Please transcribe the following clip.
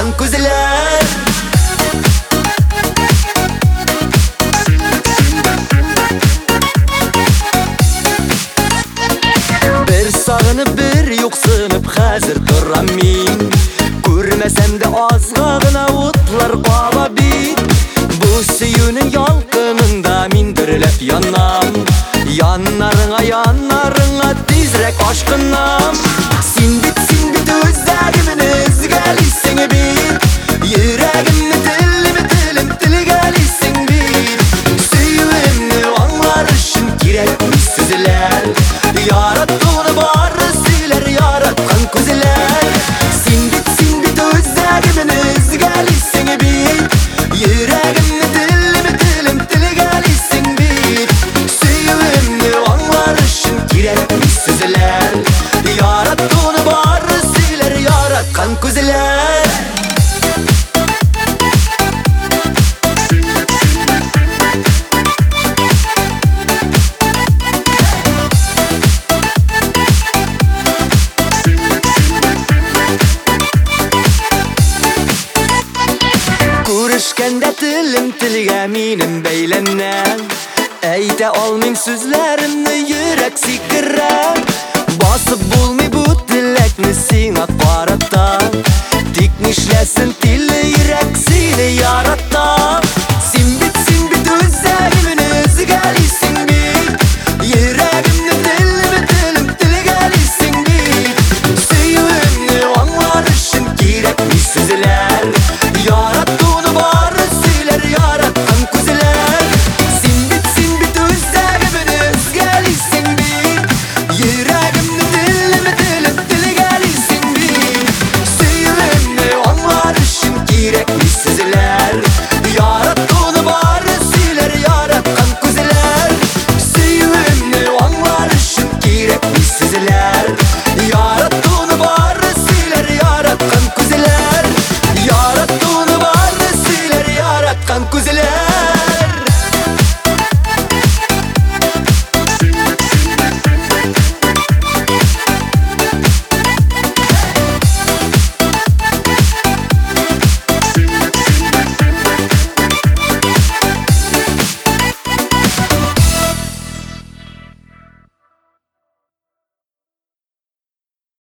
yaratkan ko'zlar. Bir sağınıp bir yo'qsinib hazır turam men. Ko'rmasamda ozg'ag'ina o'tlar qala bit. Bu suyuning yolqinida men dirilib yonam. Yanlarına tezrek aşkınam. Sen bit özlegimin izgalisin bit. Yüreğimni dilim tilgalisin bit. Suyuimni anlar üçün kerakmiş sözler. Yarattığını bari söyler yaratkan ko'zlar. Sen bit özlegimin izgalisin bit. Yüreğimni dilim tilgalisin bit. Suyuimni anlar üçün kerakmiş sözler. Yarattığını bari söyler yaratkan ko'zlar. Ko'rishganda tilim tilga menim baylanar. Ayta olmang so'zlarimni yurak sikirar. Bosib bo'lmay bu tilakni senga qarata. Tik nishlasin